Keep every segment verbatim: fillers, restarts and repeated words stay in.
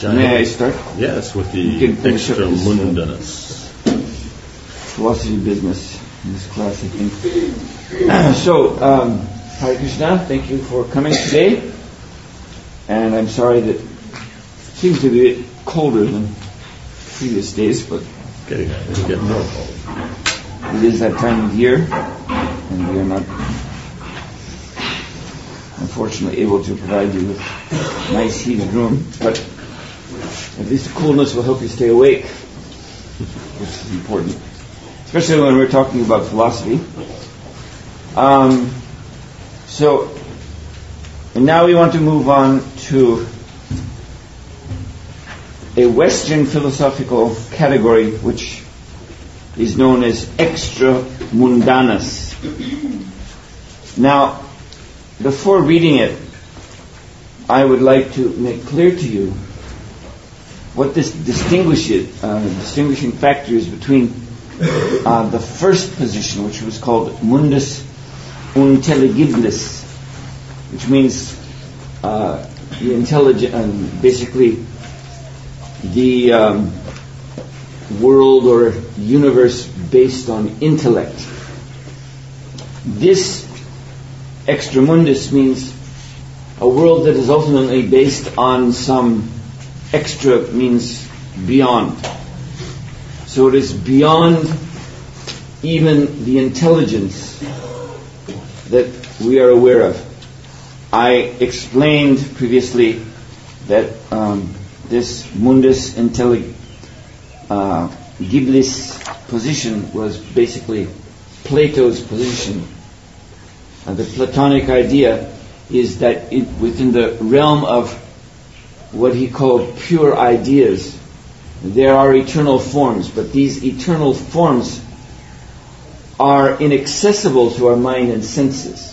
May I start? Yes, with the extra mundanness. Philosophy business in this class, I think. so, um, Hare Krishna, thank you for coming today. And I'm sorry that it seems to be a bit colder than previous days, but getting it's getting more cold. It is that time of year, and we are not, unfortunately, able to provide you with a nice heated room, but at least the coolness will help you stay awake, which is important, especially when we're talking about philosophy. Um, so, and now we want to move on to a Western philosophical category which is known as extra mundanus. Now, before reading it, I would like to make clear to you what this distinguishes, uh, distinguishing factor is between uh, the first position, which was called mundus intelligibilis, which means uh, the intelligent, um, basically the um, world or universe based on intellect. This extra mundus means a world that is ultimately based on some extra, means beyond. So it is beyond even the intelligence that we are aware of. I explained previously that um, this mundus intelligibilis uh, position was basically Plato's position. Uh, the Platonic idea is that it, within the realm of what he called pure ideas, there are eternal forms, but these eternal forms are inaccessible to our mind and senses.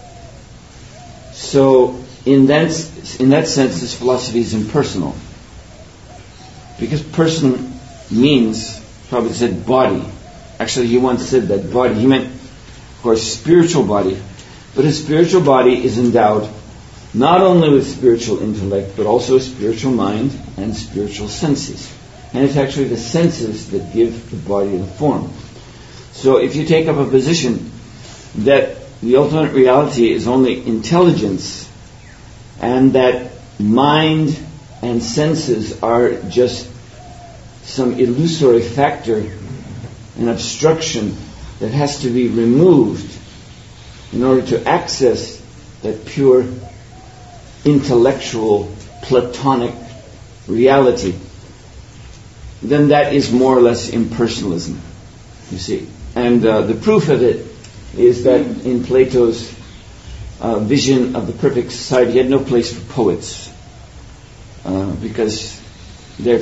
So, in that, in that sense, this philosophy is impersonal. Because person means, probably said body. Actually, he once said that body. He meant, of course, spiritual body. But a spiritual body is endowed not only with spiritual intellect, but also a spiritual mind and spiritual senses. And it's actually the senses that give the body the form. So if you take up a position that the ultimate reality is only intelligence, and that mind and senses are just some illusory factor, an obstruction that has to be removed in order to access that pure intellectual Platonic reality, then that is more or less impersonalism, you see. And uh, the proof of it is that in Plato's uh, vision of the perfect society, he had no place for poets, uh, because their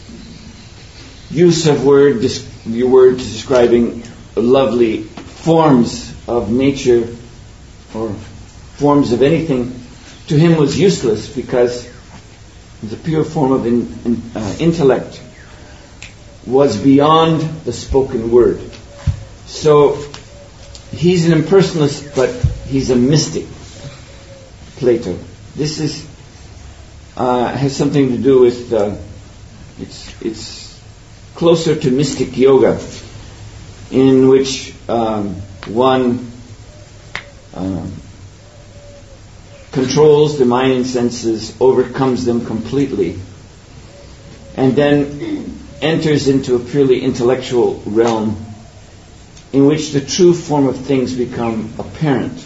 use of word, your word describing lovely forms of nature or forms of anything, to him was useless, because the pure form of in, in, uh, intellect was beyond the spoken word. So he's an impersonalist, but he's a mystic, Plato. This is uh, has something to do with uh, it's it's closer to mystic yoga, in which um, one um, controls the mind and senses, overcomes them completely, and then enters into a purely intellectual realm in which the true form of things become apparent.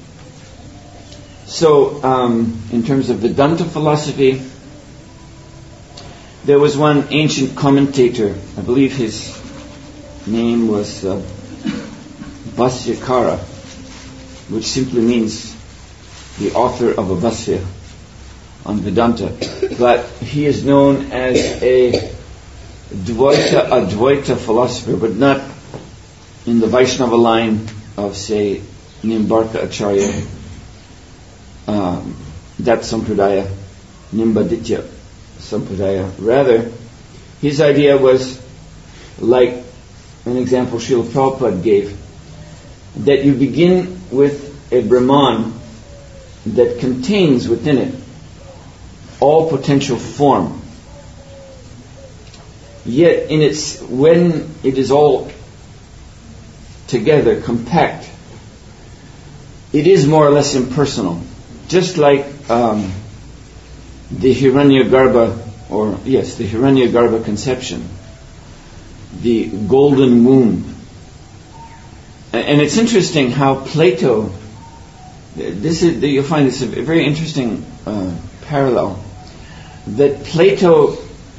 So, um, in terms of Vedanta philosophy, there was one ancient commentator, I believe his name was uh, Bhasyakara, which simply means the author of a Bhasya on Vedanta. But he is known as a Dvaita Advaita philosopher, but not in the Vaishnava line of, say, Nimbarka Acharya, um, that Sampradaya, Nimbaditya Sampradaya. Rather, his idea was like an example Srila Prabhupada gave, that you begin with a Brahman that contains within it all potential form. Yet in its, when it is all together, compact, it is more or less impersonal. Just like um, the Hiranyagarbha, or yes, the Hiranyagarbha conception, the golden womb. And it's interesting how Plato, this is, you'll find this a very interesting uh, parallel, that Plato,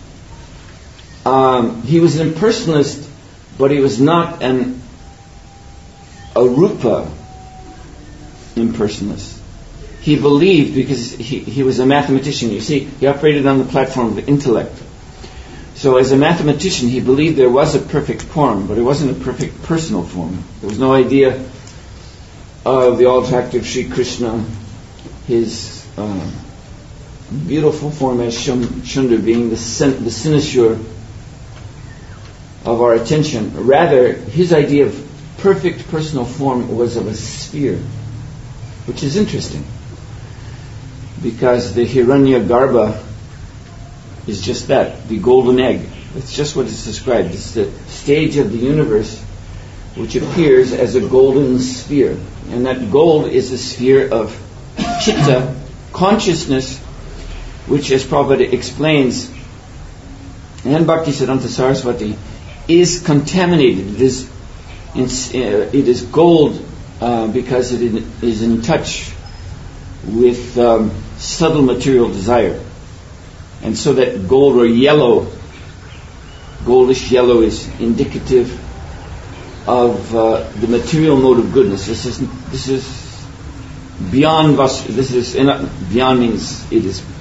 um, he was an impersonalist, but he was not an arupa impersonalist. He believed, because he, he was a mathematician, you see, he operated on the platform of intellect. So as a mathematician, he believed there was a perfect form, but it wasn't a perfect personal form. There was no idea of the all-attractive Sri Krishna, his uh, beautiful form as Shundra being the, sen- the cynosure of our attention. Rather, his idea of perfect personal form was of a sphere, which is interesting, because the Hiranyagarbha is just that, the golden egg. It's just what it's described. It's the stage of the universe which appears as a golden sphere. And that gold is a sphere of chitta, consciousness, which, as Prabhupada explains, and Bhaktisiddhanta Saraswati, is contaminated. It is, it's, uh, it is gold uh, because it is in touch with um, subtle material desire. And so that gold or yellow, goldish yellow, is indicative of uh, the material mode of goodness. This is this is beyond vas. This is beyond means it is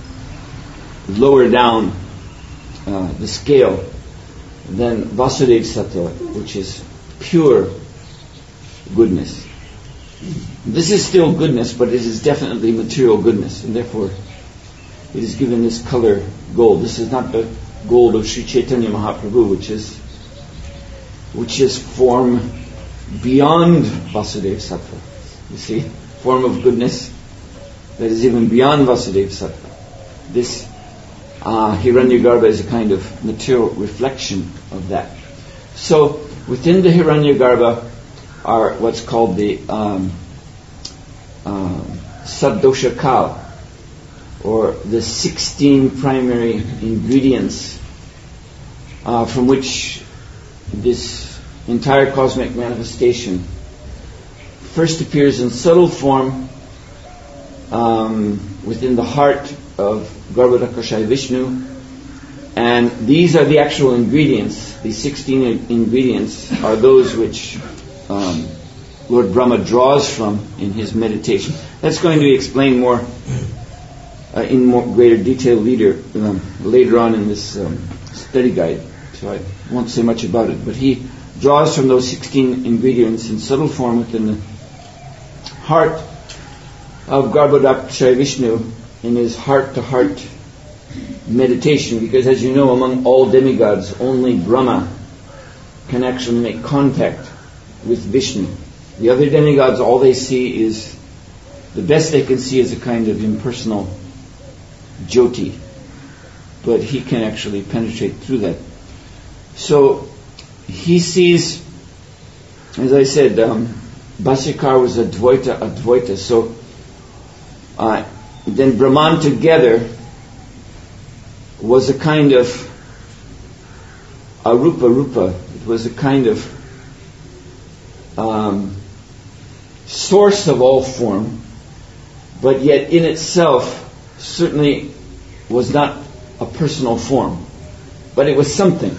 lower down uh, the scale than Vasudeva Sattva, which is pure goodness. This is still goodness, but it is definitely material goodness, and therefore it is given this color gold. This is not the gold of Sri Chaitanya Mahaprabhu, which is which is form beyond Vasudeva Sattva. You see, form of goodness that is even beyond Vasudeva Sattva. This uh, Hiranyagarbha is a kind of material reflection of that. So within the Hiranyagarbha are what's called the um, uh, Saddosha Kal, or the sixteen primary ingredients uh, from which this entire cosmic manifestation first appears in subtle form um, within the heart of Garbhodakashayi Vishnu, and these are the actual ingredients. These sixteen ingredients are those which um, Lord Brahma draws from in his meditation. That's going to be explained more Uh, in more greater detail later, um, later on in this um, study guide, so I won't say much about it. But he draws from those sixteen ingredients in subtle form within the heart of Garbhodakashayi Vishnu in his heart-to-heart meditation, because as you know, among all demigods, only Brahma can actually make contact with Vishnu. The other demigods, all they see is, the best they can see is a kind of impersonal Jyoti, but he can actually penetrate through that. So he sees, as I said, um, Bhasikar was Advaita, Advaita. So uh, then Brahman together was a kind of arupa rupa. It was a kind of um, source of all form, but yet in itself certainly was not a personal form, but it was something.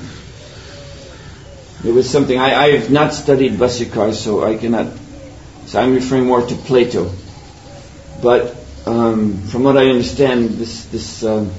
It was something. I, I have not studied Bhasikar, so I cannot. So I'm referring more to Plato. But um, from what I understand, this this um,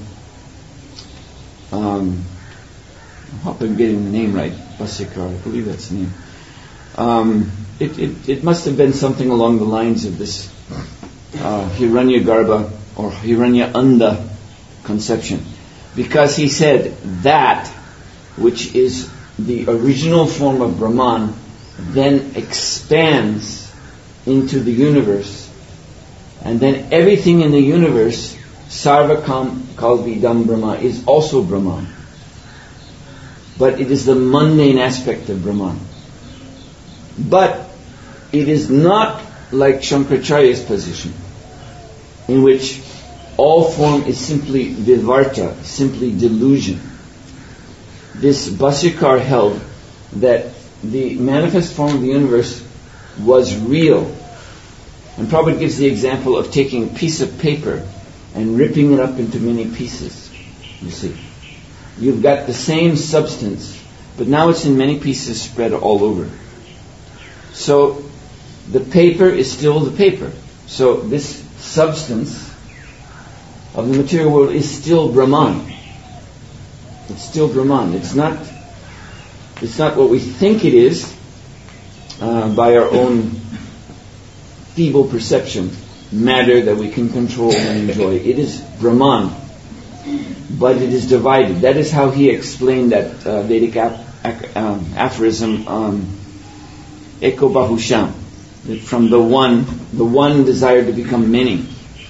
um, I hope I'm getting the name right. Bhasikar, I believe that's the name. Um, it, it it must have been something along the lines of this uh, Hiranyagarbha or Hiranya-anda conception, because he said that which is the original form of Brahman then expands into the universe, and then everything in the universe, Sarvakam Kalvidam Brahma, is also Brahman. but it is the mundane aspect of Brahman. But it is not like Shankaracharya's position, in which all form is simply vivarta, simply delusion. This Bhaskar held that the manifest form of the universe was real. And Prabhupada gives the example of taking a piece of paper and ripping it up into many pieces. You see, you've got the same substance, but now it's in many pieces spread all over. So the paper is still the paper. So this substance of the material world is still Brahman. It's still Brahman. It's not. It's not what we think it is uh, by our own feeble perception, matter that we can control and enjoy. It is Brahman, but it is divided. That is how he explained that uh, Vedic ap- ac- um, aphorism, um, Eko Bahusham, that from the one, the one desired to become many.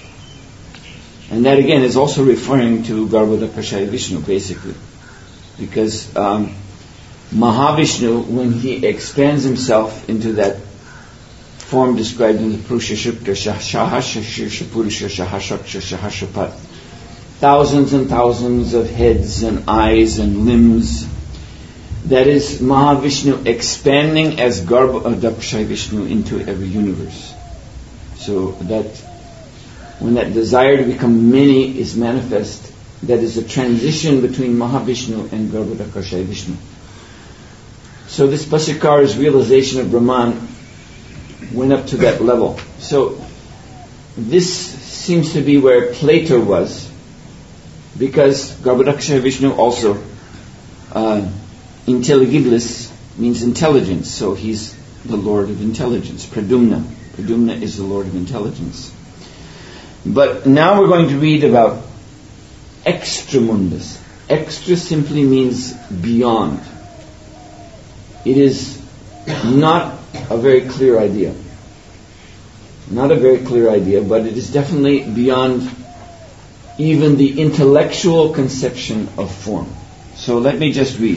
And that again is also referring to Garbhodakashaya Vishnu, basically. Because um, Mahavishnu, when he expands himself into that form described in the Purusha Sukta, Shahasha Shirsha Purusha Shahashaksha Shahashapat, thousands and thousands of heads and eyes and limbs, that is Mahavishnu expanding as Garbhodakashaya Vishnu into every universe. So that when that desire to become many is manifest, that is a transition between Mahavishnu and Garbhodakashaya Vishnu. So this Bhaskara's realization of Brahman went up to that level. So this seems to be where Plato was, because Garbhodakashaya Vishnu also uh, intelligibilis means intelligence, so he's the Lord of intelligence. Pradumna. Pradumna is the Lord of intelligence. But now we're going to read about extramundus. Extra simply means beyond. It is not a very clear idea. Not a very clear idea, but it is definitely beyond even the intellectual conception of form. So let me just read.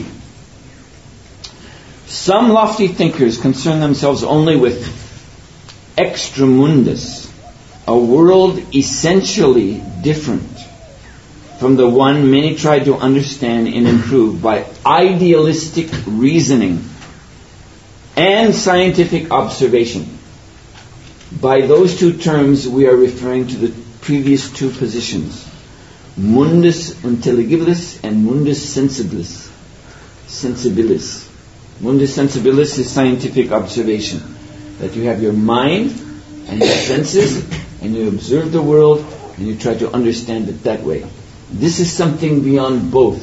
Some lofty thinkers concern themselves only with extramundus, a world essentially different from the one many try to understand and improve by idealistic reasoning and scientific observation. By those two terms we are referring to the previous two positions, mundus intelligibilis and mundus sensibilis. Sensibilis. Mundus sensibilis is scientific observation, that you have your mind and your senses and you observe the world and you try to understand it that way. This is something beyond both.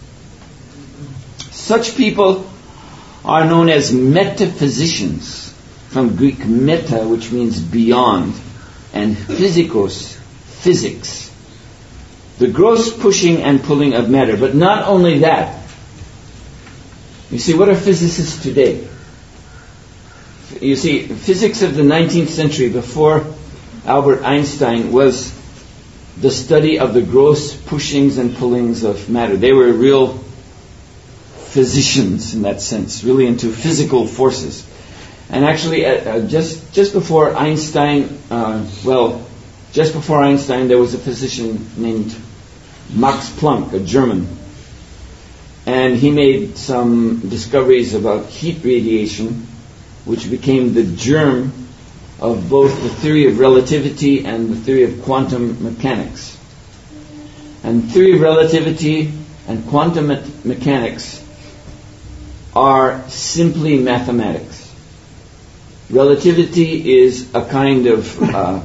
Such people are known as metaphysicians, from Greek meta, which means beyond, and physikos, physics. The gross pushing and pulling of matter. But not only that. You see, what are physicists today? You see, physics of the nineteenth century, before Albert Einstein, was the study of the gross pushings and pullings of matter. They were real physicians in that sense, really into physical forces. And actually, uh, just just before Einstein, uh, well, just before Einstein, there was a physician named Max Planck, a German. And he made some discoveries about heat radiation, which became the germ of both the theory of relativity and the theory of quantum mechanics. And theory of relativity and quantum me- mechanics are simply mathematics. Relativity is a kind of uh,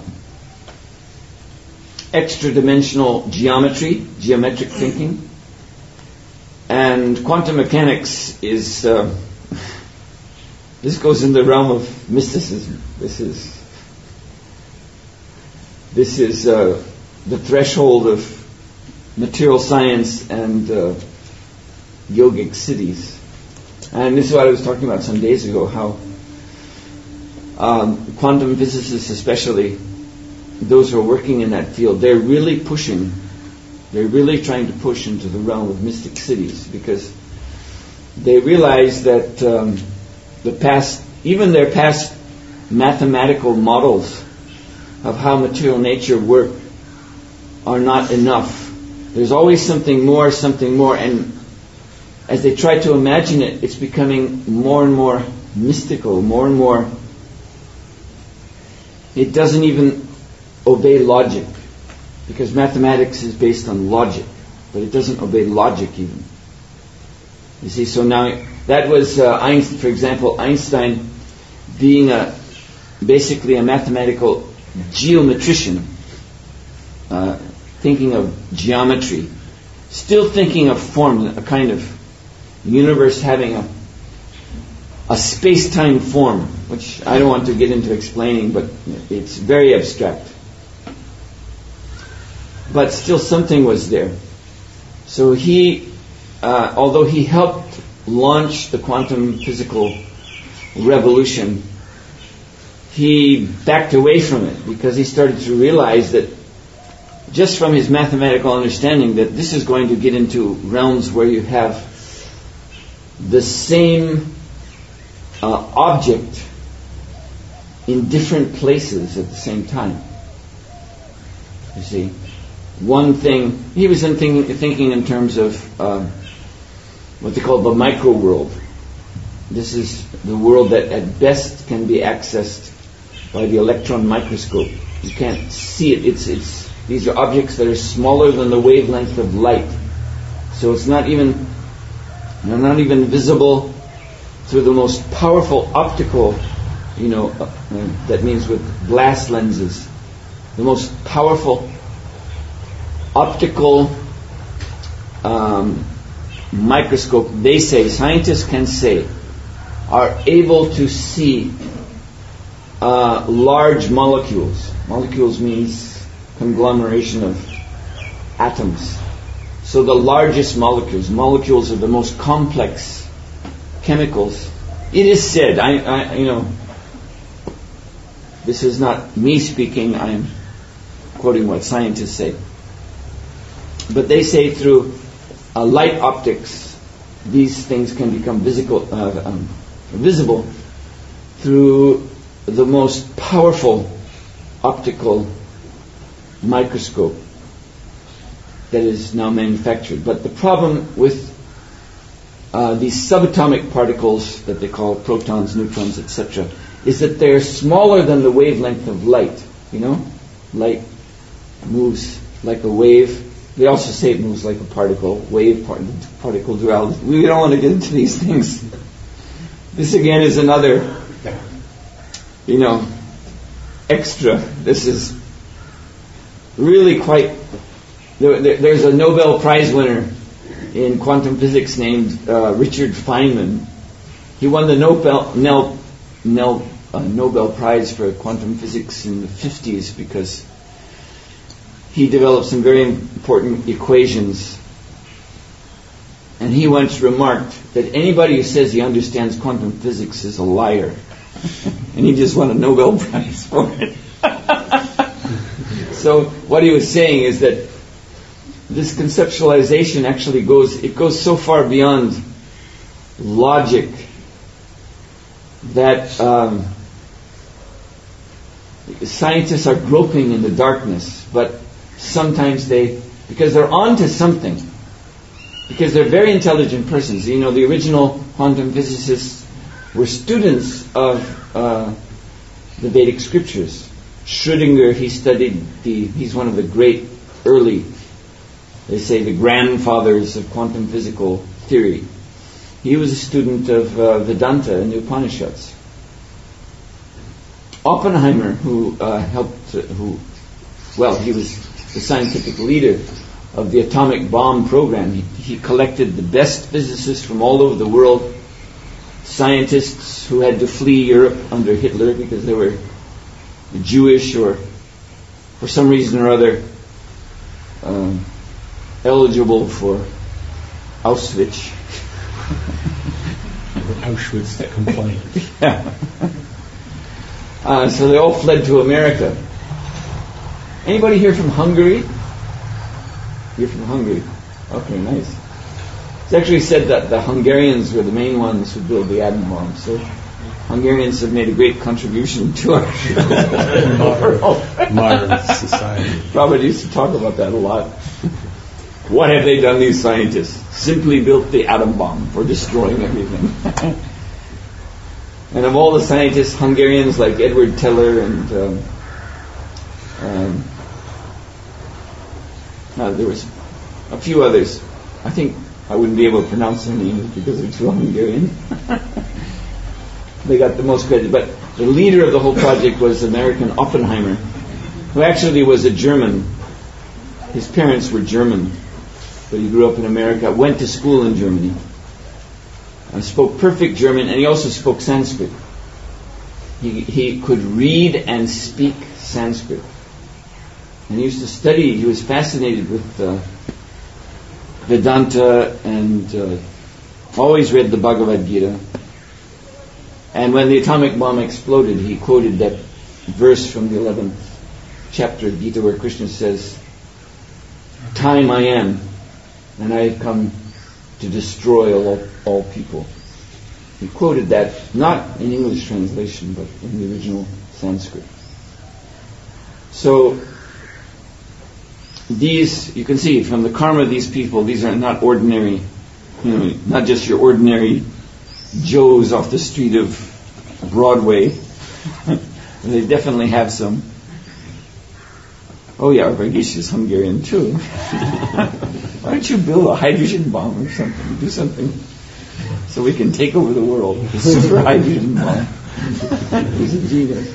extra-dimensional geometry, geometric thinking. And quantum mechanics is... Uh, This goes in the realm of mysticism. This is this is uh, the threshold of material science and uh, yogic cities. And this is what I was talking about some days ago, how um, quantum physicists especially, those who are working in that field, they're really pushing, they're really trying to push into the realm of mystic cities, because they realized that um, the past, even their past mathematical models of how material nature works are not enough. There's always something more, something more, and as they try to imagine it, it's becoming more and more mystical, more and more. It doesn't even obey logic, because mathematics is based on logic, but it doesn't obey logic even. You see, so now that was uh, Einstein, for example, Einstein being a basically a mathematical geometrician, uh, thinking of geometry, still thinking of form, a kind of universe having a a space-time form, which I don't want to get into explaining, but it's very abstract. But still something was there. So he, uh, although he helped launch the quantum physical revolution, he backed away from it because he started to realize that just from his mathematical understanding that this is going to get into realms where you have the same uh, object in different places at the same time. You see, one thing, he was in thinking, thinking in terms of uh, what they call the micro world. This is the world that at best can be accessed by the electron microscope. You can't see it. It's it's these are objects that are smaller than the wavelength of light. So it's not even they're not even visible through the most powerful optical, you know, uh, uh, that means with glass lenses. The most powerful optical um, microscope, they say, scientists can say, are able to see uh, large molecules. Molecules means conglomeration of atoms. So the largest molecules, molecules are the most complex chemicals. It is said, I, I you know, this is not me speaking, I am quoting what scientists say. But they say through uh, light optics, these things can become visible, uh, um, visible through the most powerful optical microscope that is now manufactured. But the problem with uh, these subatomic particles that they call protons, neutrons, et cetera, is that they're smaller than the wavelength of light. You know, light moves like a wave. They also say it moves like a particle, wave, part, particle duality. We don't want to get into these things. This again is another, you know, extra. This is really quite. There, there, there's a Nobel Prize winner in quantum physics named uh, Richard Feynman. He won the Nobel Nel, Nel, uh, Nobel Prize for quantum physics in the fifties because he developed some very important equations. And he once remarked that anybody who says he understands quantum physics is a liar. And he just won a Nobel Prize for it. So what he was saying is that this conceptualization actually goes, it goes so far beyond logic that um, scientists are groping in the darkness, but sometimes they, because they're onto something, because they're very intelligent persons. You know, the original quantum physicists were students of uh, the Vedic scriptures. Schrödinger, he studied the, he's one of the great early, they say the grandfathers of quantum physical theory. He was a student of uh, Vedanta and the Upanishads. Oppenheimer, who uh, helped, uh, who, well, he was the scientific leader of the atomic bomb program. He, he collected the best physicists from all over the world, scientists who had to flee Europe under Hitler because they were Jewish or for some reason or other um, eligible for Auschwitz. Auschwitz that complained. Yeah. Uh, so they all fled to America. Anybody here from Hungary? You're from Hungary. Okay, nice. It's actually said that the Hungarians were the main ones who built the atom bomb. So Hungarians have made a great contribution to our modern society. Robert used to talk about that a lot. What have they done, these scientists? Simply built the atom bomb for destroying everything. And of all the scientists, Hungarians like Edward Teller and um, um, uh, there was a few others. I think I wouldn't be able to pronounce their names because they're too Hungarian. They got the most credit. But the leader of the whole project was American Oppenheimer, who actually was a German. His parents were German, but he grew up in America, went to school in Germany, and spoke perfect German, and he also spoke Sanskrit. He, he could read and speak Sanskrit. And he used to study, he was fascinated with uh, Vedanta and uh, always read the Bhagavad Gita. And when the atomic bomb exploded, he quoted that verse from the eleventh chapter of Gita where Krishna says, "Time I am, and I have come to destroy all, all people." He quoted that not in English translation, but in the original Sanskrit. So these, you can see from the karma of these people, these are not ordinary, you know, not just your ordinary Joes off the street of Broadway. They definitely have some. Oh yeah, Varghese is Hungarian too. Why don't you build a hydrogen bomb or something? Do something so we can take over the world. A super hydrogen bomb. He's a genius.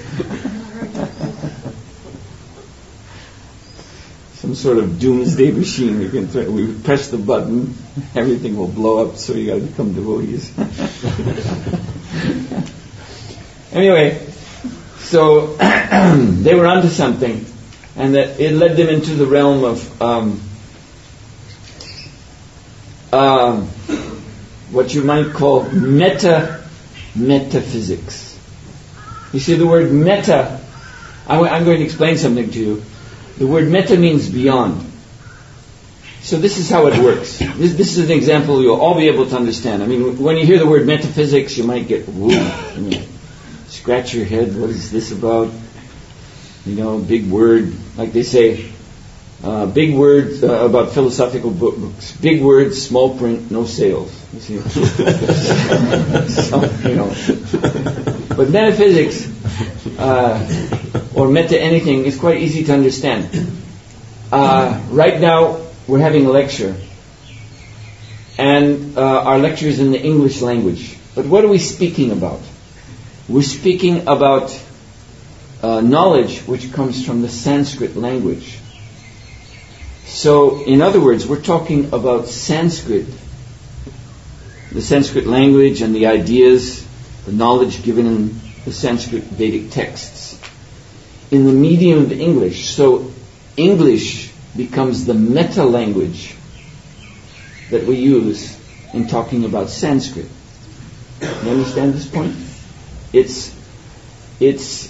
Some sort of doomsday machine. We can throw, we press the button, everything will blow up. So you got to become devotees. Anyway, so they were onto something, and that it led them into the realm of um, uh, what you might call meta metaphysics. You see, the word meta. I'm, I'm going to explain something to you. The word meta means beyond. So this is how it works. This, this is an example you'll all be able to understand. I mean, when you hear the word metaphysics, you might get woo, you know, scratch your head. What is this about? You know, big word, like they say, uh, big words uh, about philosophical book, books. Big words, small print, no sales. You see, so, you know. But metaphysics uh, or meta anything is quite easy to understand. Uh, right now, we're having a lecture, and uh, our lecture is in the English language. But what are we speaking about? We're speaking about uh, knowledge which comes from the Sanskrit language. So, in other words, we're talking about Sanskrit, the Sanskrit language and the ideas, the knowledge given in the Sanskrit Vedic texts, in the medium of English. So, English becomes the meta language that we use in talking about Sanskrit. You understand this point? It's it's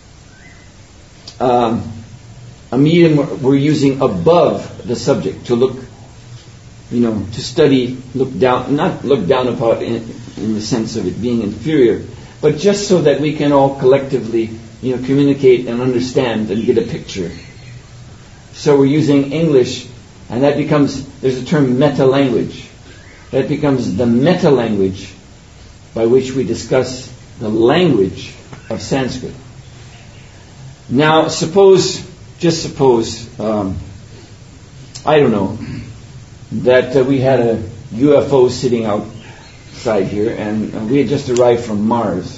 um, a medium we're using above the subject to look, you know, to study, look down, not look down upon in, in the sense of it being inferior, but just so that we can all collectively, you know, communicate and understand and get a picture. So we're using English, and that becomes, there's a term meta-language. That becomes the meta-language by which we discuss the language of Sanskrit. Now, suppose, just suppose, um, I don't know, that uh, we had a U F O sitting outside here, and uh, we had just arrived from Mars.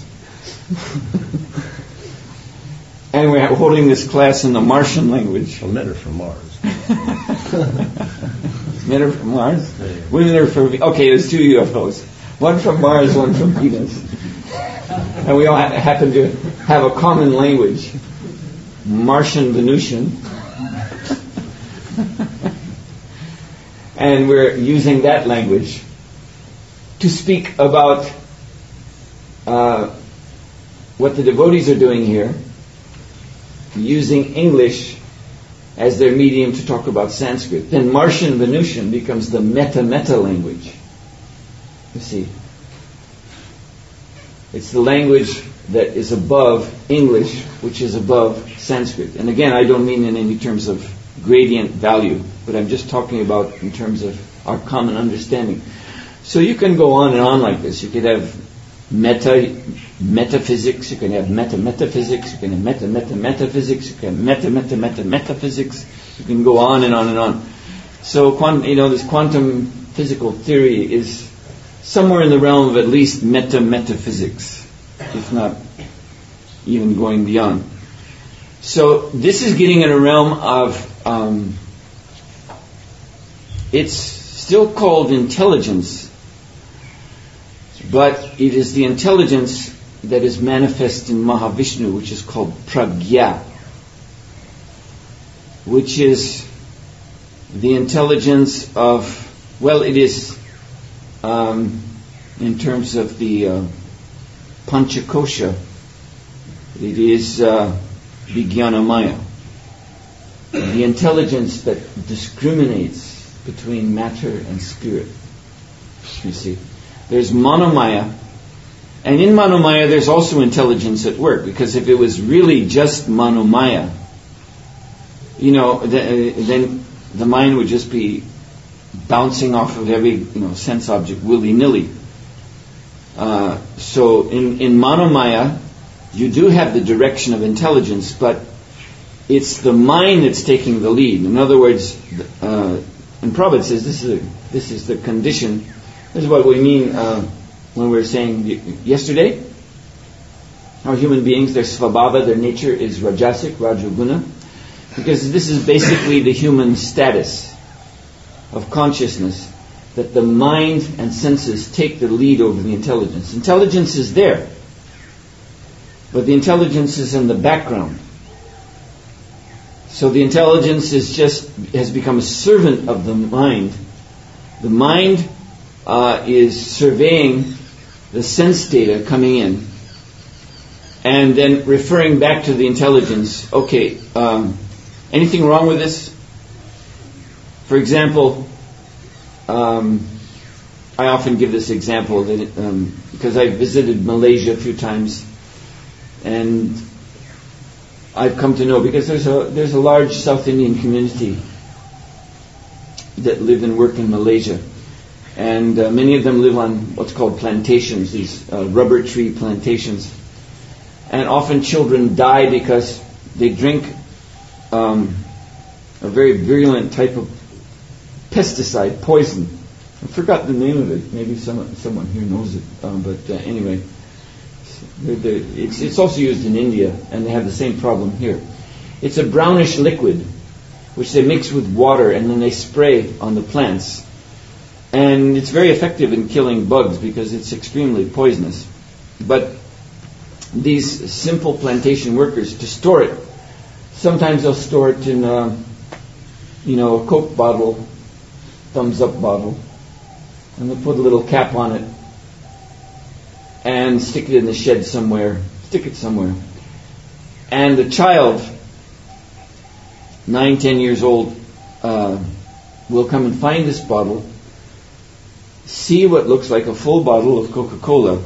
And we're holding this class in the Martian language. Well, men are from Mars. Men are from Mars? Women are from... Okay, there's two U F Os. One from Mars, one from Venus. And we all ha- happen to have a common language. Martian Venusian. And we're using that language to speak about uh, what the devotees are doing here, using English as their medium to talk about Sanskrit. Then Martian Venusian becomes the meta-meta language. You see, it's the language that is above English, which is above Sanskrit. And again, I don't mean in any terms of gradient value, but I'm just talking about in terms of our common understanding. So you can go on and on like this. You could have meta metaphysics, you can have meta metaphysics, you can have meta meta metaphysics, you can have meta meta meta metaphysics. You can go on and on and on. So quant- you know, this quantum physical theory is somewhere in the realm of at least meta metaphysics, if not even going beyond. So this is getting in a realm of um, it's still called intelligence, but it is the intelligence that is manifest in Mahavishnu, which is called Pragya, which is the intelligence of, well, it is um, in terms of the uh, Panchakosha, it is uh, Vijnanamaya, the intelligence that discriminates between matter and spirit. You see, there's Manomaya, and in Manomaya there's also intelligence at work, because if it was really just Manomaya, you know, th- then the mind would just be bouncing off of every, you know, sense object willy-nilly. Uh, so in, in Manomaya, you do have the direction of intelligence, but it's the mind that's taking the lead. In other words, uh, and Prabhupada says this is a, this is the condition. This is what we mean uh, when we were saying yesterday. How human beings, their svabhava, their nature is rajasic, rajoguna, because this is basically the human status of consciousness, that the mind and senses take the lead over the intelligence. Intelligence is there, but the intelligence is in the background. So the intelligence is just has become a servant of the mind. The mind uh, is surveying the sense data coming in, and then referring back to the intelligence. Okay, um, anything wrong with this? For example, um, I often give this example that um, because I visited Malaysia a few times, and I've come to know, because there's a there's a large South Indian community that live and work in Malaysia, and uh, many of them live on what's called plantations, these uh, rubber tree plantations, and often children die because they drink um, a very virulent type of pesticide, poison. I forgot the name of it. Maybe someone someone here knows it, um, but uh, anyway. They're, they're, it's, it's also used in India, and they have the same problem here. It's a brownish liquid which they mix with water and then they spray on the plants, and it's very effective in killing bugs because it's extremely poisonous. But these simple plantation workers, to store it, sometimes they'll store it in a, you know, a Coke bottle, thumbs up bottle, and they'll put a little cap on it and stick it in the shed somewhere, stick it somewhere. And the child, nine, ten years old, uh, will come and find this bottle, see what looks like a full bottle of Coca-Cola,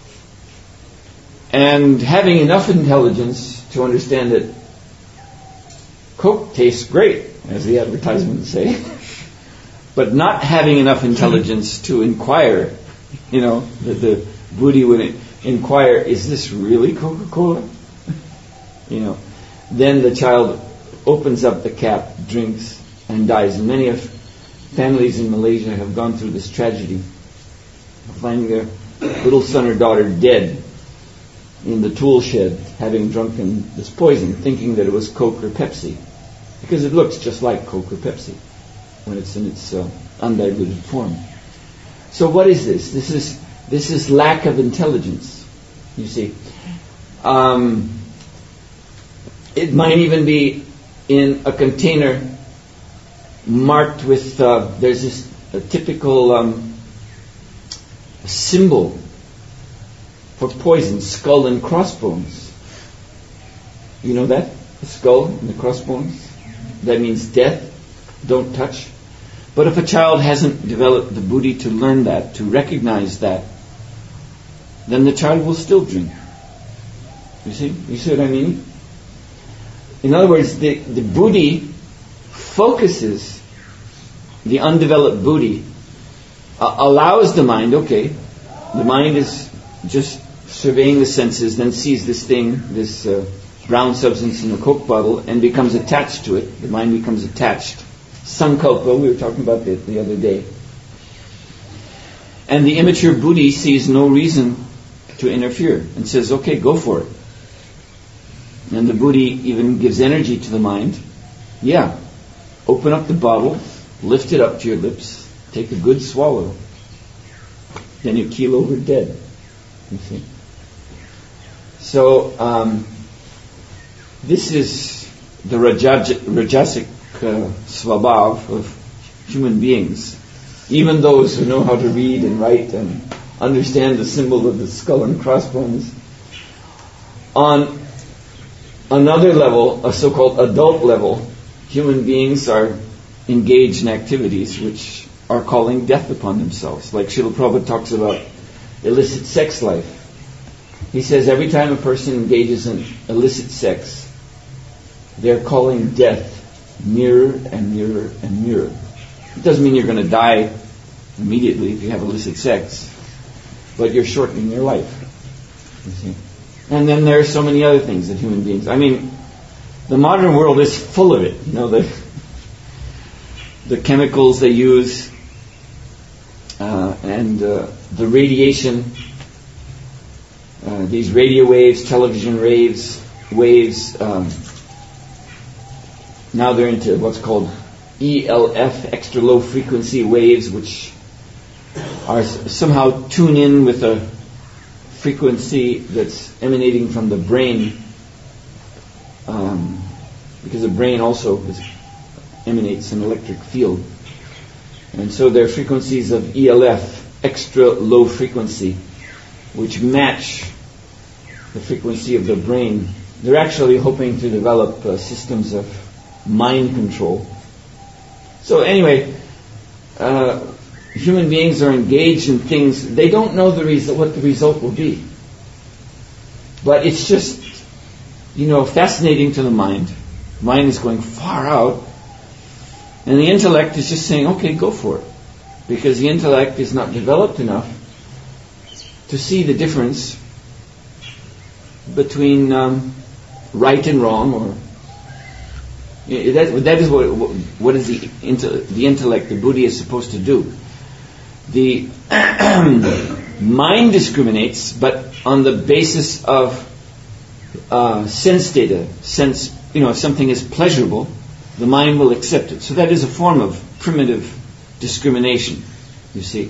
and having enough intelligence to understand that Coke tastes great, as the advertisements say, but not having enough intelligence to inquire, you know, the, the Buddhi would inquire, is this really Coca-Cola? You know, then the child opens up the cap, drinks, and dies. And many of families in Malaysia have gone through this tragedy of finding their little son or daughter dead in the tool shed, having drunken this poison, thinking that it was Coke or Pepsi, because it looks just like Coke or Pepsi when it's in its uh, undiluted form. So what is this? This is This is lack of intelligence, you see. Um, it might even be in a container marked with, uh, there's this a typical um, symbol for poison, skull and crossbones. You know that? The skull and the crossbones? That means death, don't touch. But if a child hasn't developed the buddhi to learn that, to recognize that, then the child will still drink. You see? You see what I mean? In other words, the, the buddhi focuses, the undeveloped buddhi uh, allows the mind, okay, the mind is just surveying the senses, then sees this thing, this uh, brown substance in a Coke bottle, and becomes attached to it. The mind becomes attached. Sankalpa, we were talking about that the other day. And the immature buddhi sees no reason to interfere and says, okay, go for it. And the buddhi even gives energy to the mind. Yeah, open up the bottle, lift it up to your lips, take a good swallow. Then you keel over dead. You see? So, um, this is the rajaj- rajasic uh, svabhav of human beings. Even those who know how to read and write and understand the symbol of the skull and crossbones. On another level, a so-called adult level, human beings are engaged in activities which are calling death upon themselves. Like Srila Prabhupada talks about illicit sex life. He says every time a person engages in illicit sex, they're calling death nearer and nearer and nearer. It doesn't mean you're going to die immediately if you have illicit sex, but you're shortening your life. You see? And then there are so many other things that human beings... I mean, the modern world is full of it. You know, the the chemicals they use, uh, and uh, the radiation, uh, these radio waves, television waves, waves. Um, now they're into what's called E L F, extra low frequency waves, which are s- somehow tune in with a frequency that's emanating from the brain, um, because the brain also is, emanates an electric field. And so there are frequencies of E L F, extra low frequency, which match the frequency of the brain. They're actually hoping to develop uh, systems of mind control. So anyway, uh, human beings are engaged in things, they don't know the result, what the result will be. But it's just, you know, fascinating to the mind. The mind is going far out, and the intellect is just saying, okay, go for it. Because the intellect is not developed enough to see the difference between um, right and wrong, or that, that is what, what is the, the intellect, the buddhi, is supposed to do. The mind discriminates, but on the basis of uh, sense data. Sense, you know, if something is pleasurable, the mind will accept it. So that is a form of primitive discrimination, you see.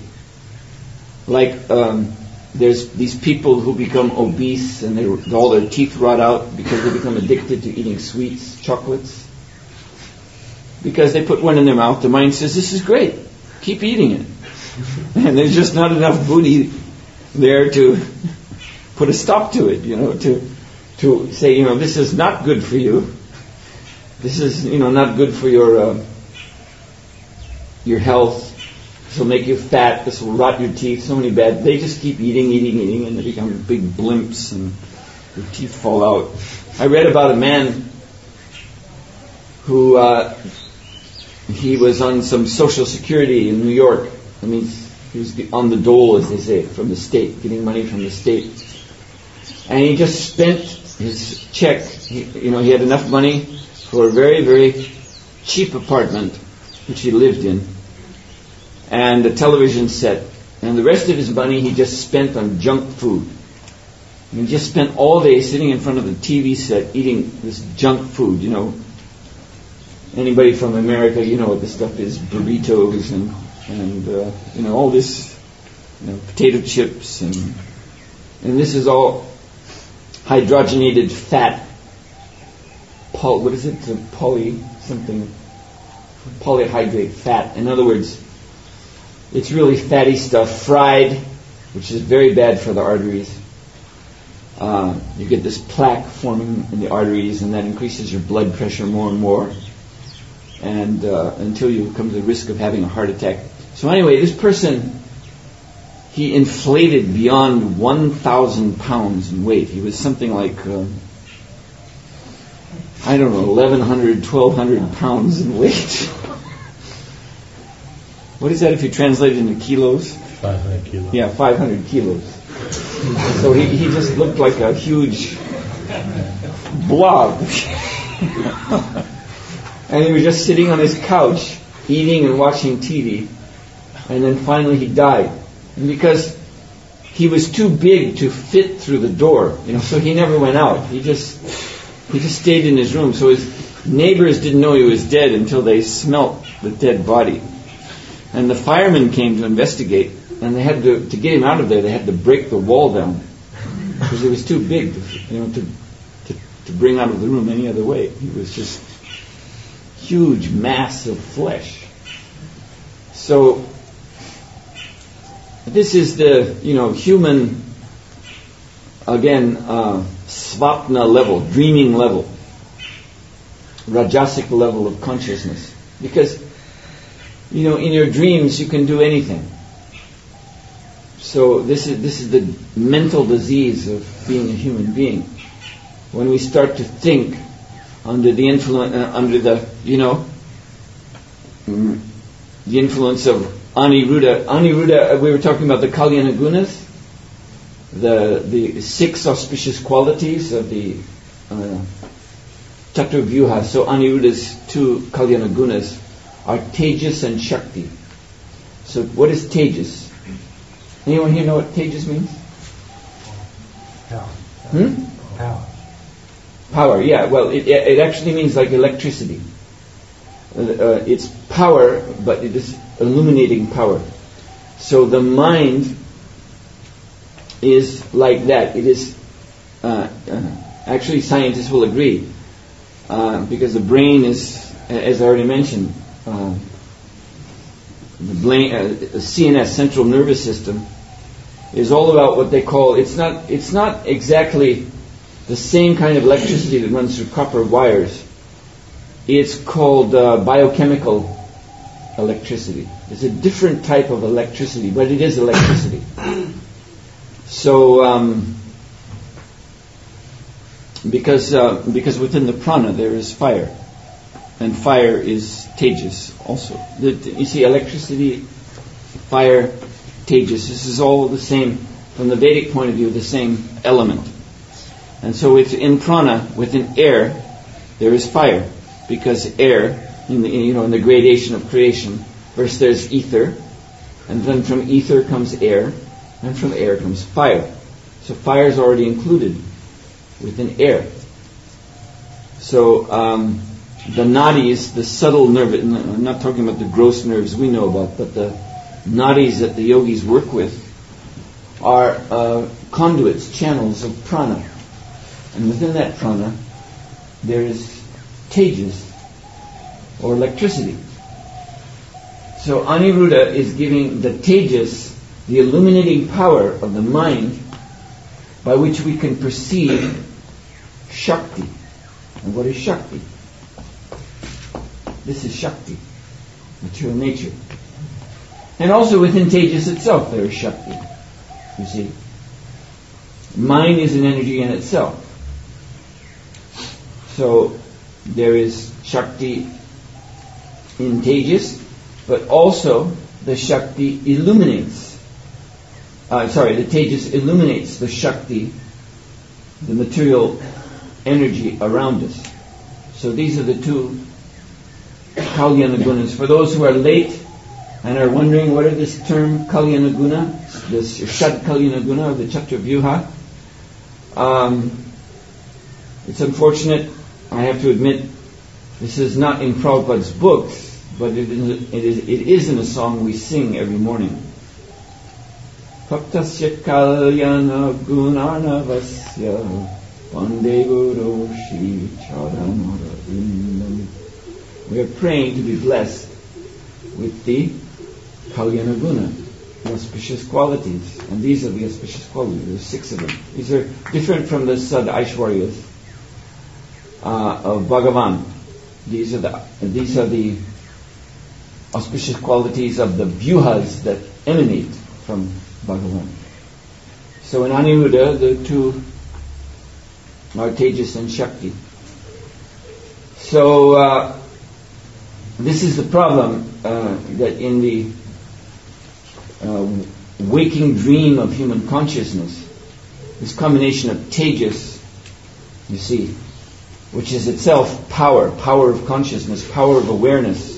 Like um, there's these people who become obese and they, all their teeth rot out because they become addicted to eating sweets, chocolates. Because they put one in their mouth, the mind says, this is great, keep eating it. And there's just not enough buddhi there to put a stop to it, you know, to to say, you know, this is not good for you. This is, you know, not good for your uh, your health. This will make you fat. This will rot your teeth. So many bad. They just keep eating, eating, eating, and they become big blimps, and their teeth fall out. I read about a man who uh, he was on some Social Security in New York. I mean, he was on the dole, as they say, from the state, getting money from the state. And he just spent his check. He, you know, he had enough money for a very, very cheap apartment, which he lived in, and a television set. And the rest of his money he just spent on junk food. And he just spent all day sitting in front of the T V set eating this junk food, you know. Anybody from America, you know what this stuff is, burritos and, and uh, you know, all this, you know, potato chips, and and this is all hydrogenated fat, poly, what is it, the poly, something, polyhydrate fat. In other words, it's really fatty stuff, fried, which is very bad for the arteries. Uh, you get this plaque forming in the arteries, and that increases your blood pressure more and more. and uh, until you come to the risk of having a heart attack. So anyway, this person, he inflated beyond one thousand pounds in weight. He was something like, uh, I don't know, eleven hundred, twelve hundred pounds in weight. What is that if you translate it into kilos? five hundred kilos. Yeah, five hundred kilos. So he, he just looked like a huge blob. And he was just sitting on his couch, eating and watching T V. And then finally he died. And because he was too big to fit through the door, you know, so he never went out. He just he just stayed in his room. So his neighbors didn't know he was dead until they smelt the dead body. And the firemen came to investigate, and they had to, to get him out of there, they had to break the wall down. Because it was too big, to, you know, to, to to bring out of the room any other way. He was just huge mass of flesh. So this is the, you know, human, again, uh, svapna level, dreaming level, rajasic level of consciousness. Because, you know, in your dreams you can do anything. So this is this is the mental disease of being a human being. When we start to think under the influence, uh, under the, you know, mm, the influence of Aniruddha. Aniruddha, we were talking about the Kalyana Gunas, the the six auspicious qualities of the uh, Chaturvyuha. So Aniruddha's two Kalyana Gunas are Tejas and Shakti. So what is Tejas? Anyone here know what Tejas means? Power. Hmm? Power. Power, yeah. Well, it it actually means like electricity. Uh, uh, it's power, but it is illuminating power. So the mind is like that. It is, uh, uh, actually scientists will agree, uh, because the brain is, as I already mentioned, uh, the brain, uh, C N S, central nervous system, is all about what they call, it's not, it's not exactly the same kind of electricity that runs through copper wires. It's called uh, biochemical electricity. It's a different type of electricity, but it is electricity. So, um, because uh, because within the prana there is fire, and fire is tejas also. The, you see, electricity, fire, tejas. This is all the same, from the Vedic point of view, the same element. And so, within prana, within air, there is fire. Because air, in the, you know, in the gradation of creation, first there's ether, and then from ether comes air, and from air comes fire. So fire is already included within air. So um, the nadis, the subtle nerve, I'm not talking about the gross nerves we know about, but the nadis that the yogis work with are uh, conduits, channels of prana. And within that prana, there is tejas, or electricity. So Aniruddha is giving the tejas, the illuminating power of the mind, by which we can perceive Shakti. And what is Shakti? This is Shakti, material nature. And also within tejas itself there is Shakti. You see, mind is an energy in itself. So there is Shakti in tejas, but also the Shakti illuminates. Uh, sorry, the tejas illuminates the Shakti, the material energy around us. So these are the two Kalyana Gunas. For those who are late and are wondering what is this term Kalyana Guna, this Shad Kalyana Guna of the Chaturvyuha, um, it's unfortunate, I have to admit, this is not in Prabhupada's books, but it is, it is, it is in a song we sing every morning. Bhaktasya kalyana gunarnavasya Vande Guru Shri Charanarvindam. We are praying to be blessed with the Kalyana Guna, the auspicious qualities. And these are the auspicious qualities. There's six of them. These are different from the Sad Aishwaryas uh, of Bhagavan. These are the these are the auspicious qualities of the vyuhas that emanate from Bhagavan. So in Aniruddha, the two are Tejas and Shakti. So uh, this is the problem uh, that in the uh, waking dream of human consciousness, this combination of Tejas, you see, which is itself power, power of consciousness, power of awareness,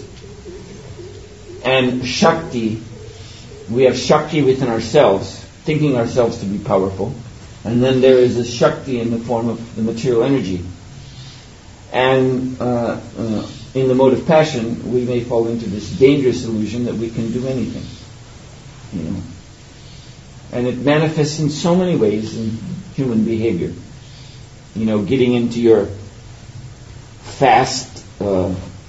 and Shakti, we have Shakti within ourselves, thinking ourselves to be powerful, and then there is a Shakti in the form of the material energy. And uh, uh, in the mode of passion, we may fall into this dangerous illusion that we can do anything, you know. And it manifests in so many ways in human behavior. You know, getting into your fast uh,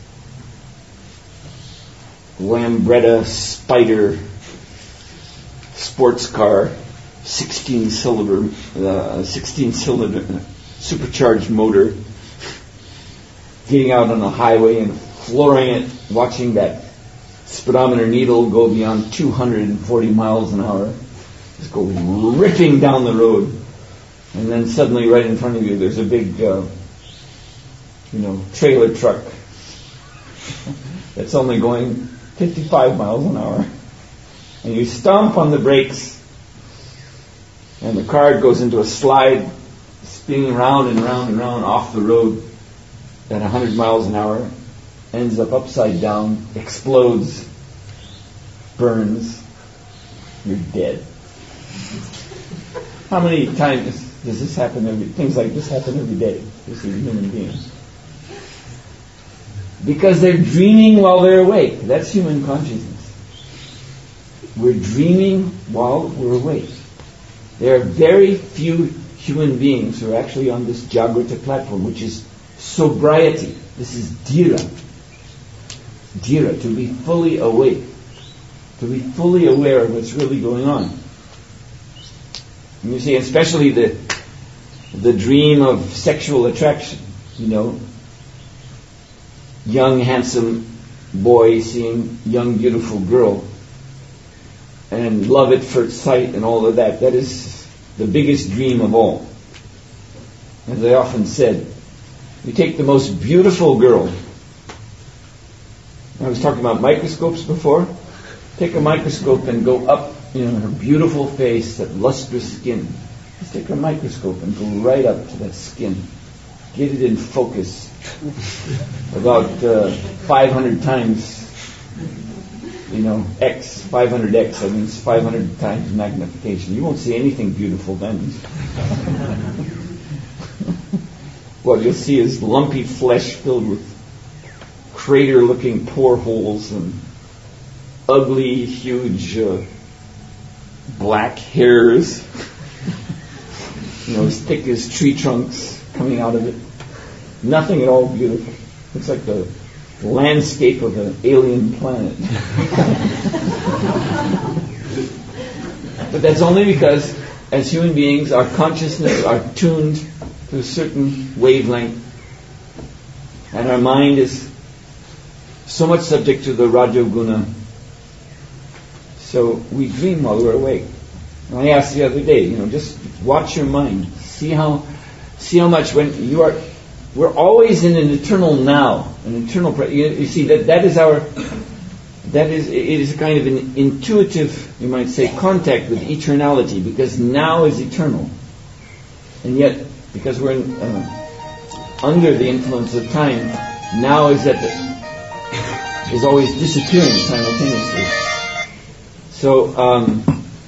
Lambretta Spider sports car, sixteen cylinder, uh, sixteen cylinder supercharged motor, getting out on the highway and flooring it, watching that speedometer needle go beyond two hundred forty miles an hour, just go ripping down the road, and then suddenly right in front of you there's a big, uh, you know, trailer truck that's only going fifty-five miles an hour, and you stomp on the brakes, and the car goes into a slide, spinning round and round and round off the road at one hundred miles an hour, ends up upside down, explodes, burns, you're dead. How many times does this happen every, things like this happen every day to human beings? Because they're dreaming while they're awake. That's human consciousness. We're dreaming while we're awake. There are very few human beings who are actually on this Jagrata platform, which is sobriety. This is dhira. Dhira, to be fully awake. To be fully aware of what's really going on. And you see, especially the the dream of sexual attraction, you know, young handsome boy seeing young beautiful girl and love at first sight and all of that. That is the biggest dream of all. As I often said, you take the most beautiful girl. I was talking about microscopes before. Take a microscope and go up, you know, her beautiful face, that lustrous skin. Just take a microscope and go right up to that skin. Get it in focus about uh, five hundred times, you know, X, five hundred X, that means five hundred times magnification. You won't see anything beautiful then. What you'll see is lumpy flesh filled with crater-looking pore holes and ugly, huge uh, black hairs, you know, as thick as tree trunks coming out of it. Nothing at all beautiful. Looks like the landscape of an alien planet. But that's only because, as human beings, our consciousness are tuned to a certain wavelength, and our mind is so much subject to the Rajoguna. So we dream while we're awake. And I asked the other day, you know, just watch your mind. See how, see how much when you are, we're always in an eternal now, an eternal. Pre- you, you see that that is our, that is it is kind of an intuitive, you might say, contact with eternality, because now is eternal, and yet because we're in, uh, under the influence of time, now is at the, is always disappearing simultaneously. So, um,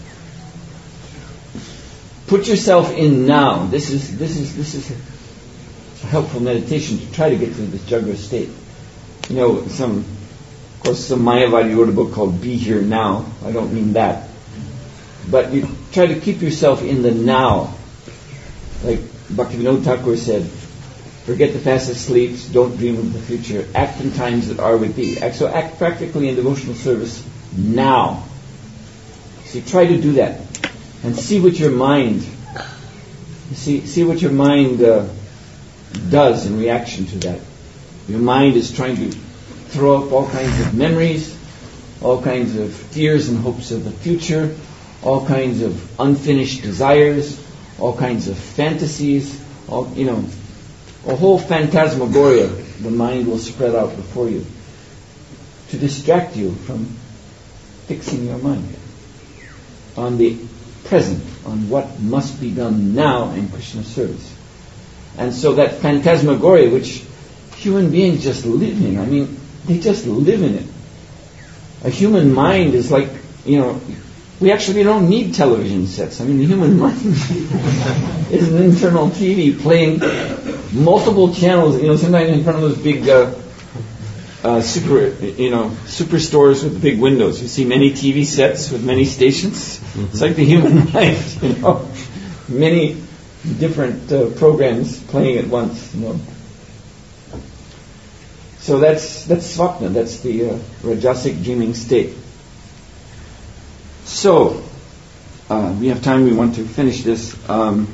put yourself in now. This is this is this is a helpful meditation to try to get to this Jagra state. You know, some, of course, some Mayavadi wrote a book called "Be Here Now." I don't mean that, but you try to keep yourself in the now. Like Bhaktivinoda Thakur said, "Forget the past sleeps. Don't dream of the future. Act in times that are with thee." Act, so act practically in devotional service now. So try to do that, and see what your mind, see see what your mind uh, does in reaction to that. Your mind is trying to throw up all kinds of memories, all kinds of fears and hopes of the future, all kinds of unfinished desires, all kinds of fantasies, all, you know, a whole phantasmagoria the mind will spread out before you to distract you from fixing your mind on the present, on what must be done now in Krishna service. And so that phantasmagoria, which human beings just live in, I mean, they just live in it. A human mind is like, you know, we actually don't need television sets. I mean, the human mind is an internal T V playing multiple channels, you know, sometimes in front of those big uh, uh, super, you know, superstores with big windows. You see many T V sets with many stations. Mm-hmm. It's like the human mind, you know, many different uh, programs playing at once, you know. So that's that's svapna, that's the uh, rajasic dreaming state. So, uh, we have time, we want to finish this. Um,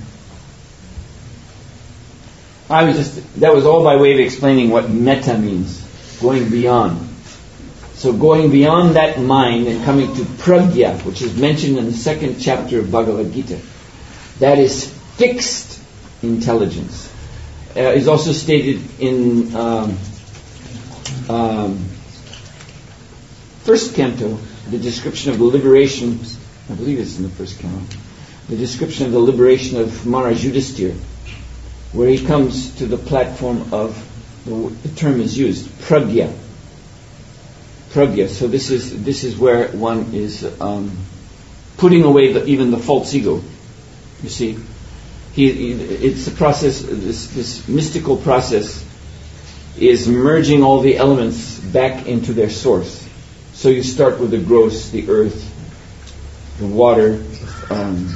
I was just, that was all by way of explaining what metta means, going beyond. So going beyond that mind and coming to pragya, which is mentioned in the second chapter of Bhagavad Gita. That is fixed intelligence. Uh, is also stated in um, um, first canto, the description of the liberation, I believe it's in the first canto, the description of the liberation of Maharaj Yudhisthira, where he comes to the platform of, the, the term is used, pragya. Pragya. So this is this is where one is um, putting away the, even the false ego. You see, he, he, it's a process. This this mystical process is merging all the elements back into their source. So you start with the gross, the earth, the water, um,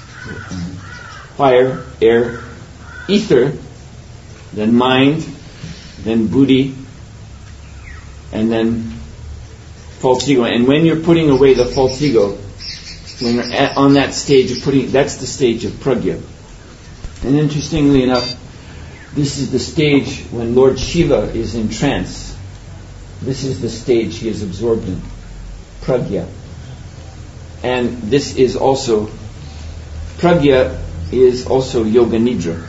fire, air, ether, then mind, then buddhi, and then false ego. And when you're putting away the false ego, when you're at, on that stage of putting, that's the stage of pragya. And interestingly enough, this is the stage when Lord Shiva is in trance. This is the stage he is absorbed in, pragya. And this is also, pragya is also yoga nidra.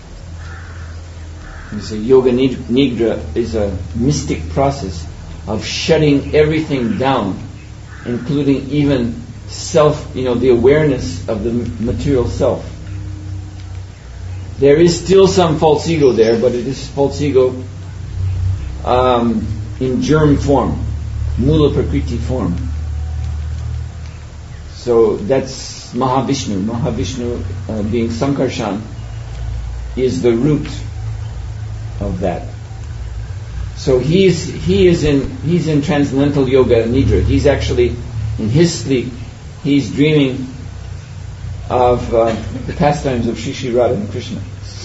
You see, yoga nidra is a mystic process of shutting everything down, including even self, you know, the awareness of the material self. There is still some false ego there, but it is false ego um, in germ form, mula prakriti form. So that's Mahavishnu. Mahavishnu, uh, being Sankarshan, is the root of that. So he's he is in he's in transcendental yoga nidra. He's actually in his sleep. He's dreaming of uh, the pastimes of Shri Shri Radha and Krishna,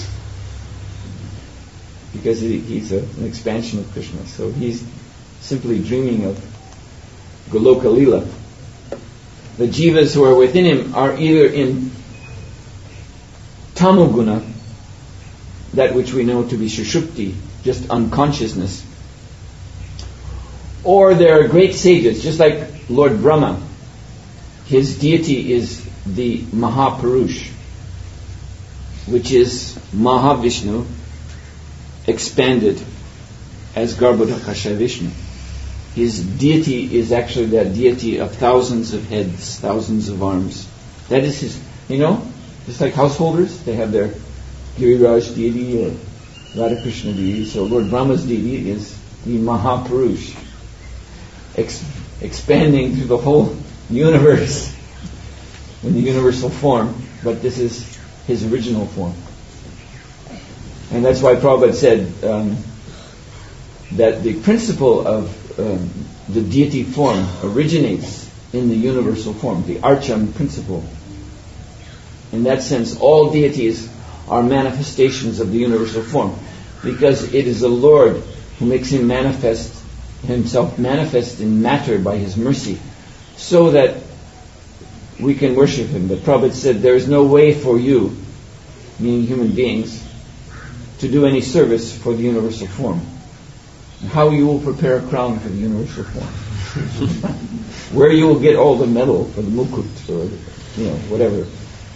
because he, he's a, an expansion of Krishna. So he's simply dreaming of Goloka Lila. The jivas who are within him are either in tamoguna, that which we know to be sushupti, just unconsciousness, or there are great sages, just like Lord Brahma. His deity is the Mahapurush, which is Mahavishnu expanded as Garbhodakasha Vishnu. His deity is actually that deity of thousands of heads, thousands of arms. That is his, you know, just like householders, they have their Giriraj deity or Radha Krishna deity. So Lord Brahma's deity is the Mahapurush, ex- expanding through the whole universe in the universal form, but this is his original form. And that's why Prabhupada said um, that the principle of um, the deity form originates in the universal form, the Archam principle. In that sense, all deities are manifestations of the universal form, because it is the Lord who makes him manifest, himself manifest in matter by his mercy, so that we can worship him. But Prabhupada said there is no way for you, meaning human beings, to do any service for the universal form. how you will prepare a crown for the universal form. Where you will get all the metal for the mukut, or you know, whatever.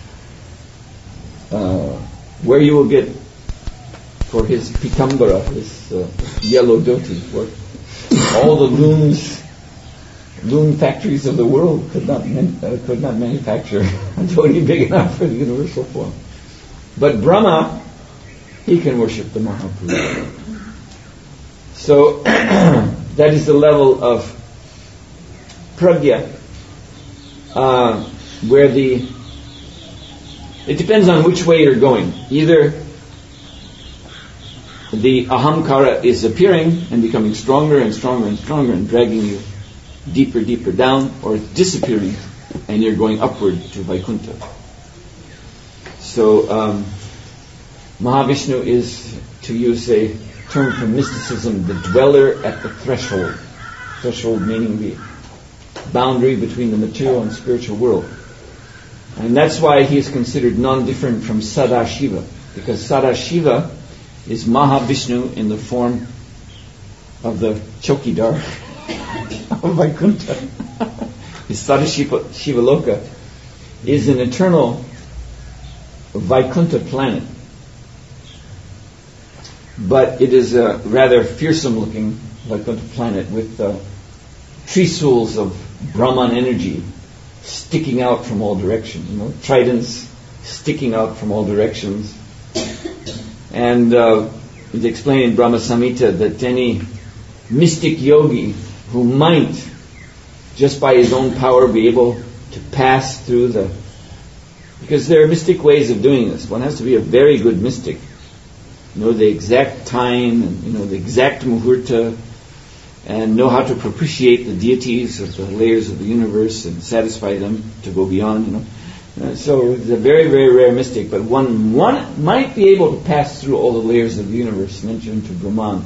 Uh, where you will get for his pitambara, his uh, yellow dhoti, what all the looms, loom factories of the world could not man, uh, could not manufacture a dhoti big enough for the universal form. But Brahma, he can worship the Mahaprabhu. So that is the level of pragya, uh, where the it depends on which way you're going. Either the ahamkara is appearing and becoming stronger and stronger and stronger and dragging you deeper, deeper down, or it's disappearing and you're going upward to Vaikuntha. So um, Mahavishnu is, to use a term from mysticism, the dweller at the threshold. Threshold meaning the boundary between the material and spiritual world. And that's why he is considered non-different from Sadashiva, because Sadashiva is Mahavishnu in the form of the Chokidar of Vaikuntha. His Sadashiva Shiva Loka is an eternal Vaikuntha planet. But it is a rather fearsome looking Vaikuntha planet with uh, trisuls of Brahman energy sticking out from all directions, you know, tridents sticking out from all directions. And uh, it's explained in Brahma Samhita that any mystic yogi who might, just by his own power, be able to pass through the... Because there are mystic ways of doing this. One has to be a very good mystic. Know the exact time, and you know the exact muhurta, and know how to propitiate the deities of the layers of the universe and satisfy them to go beyond, you know. Uh, so it's a very, very rare mystic, but one, one might be able to pass through all the layers of the universe and enter into Brahman.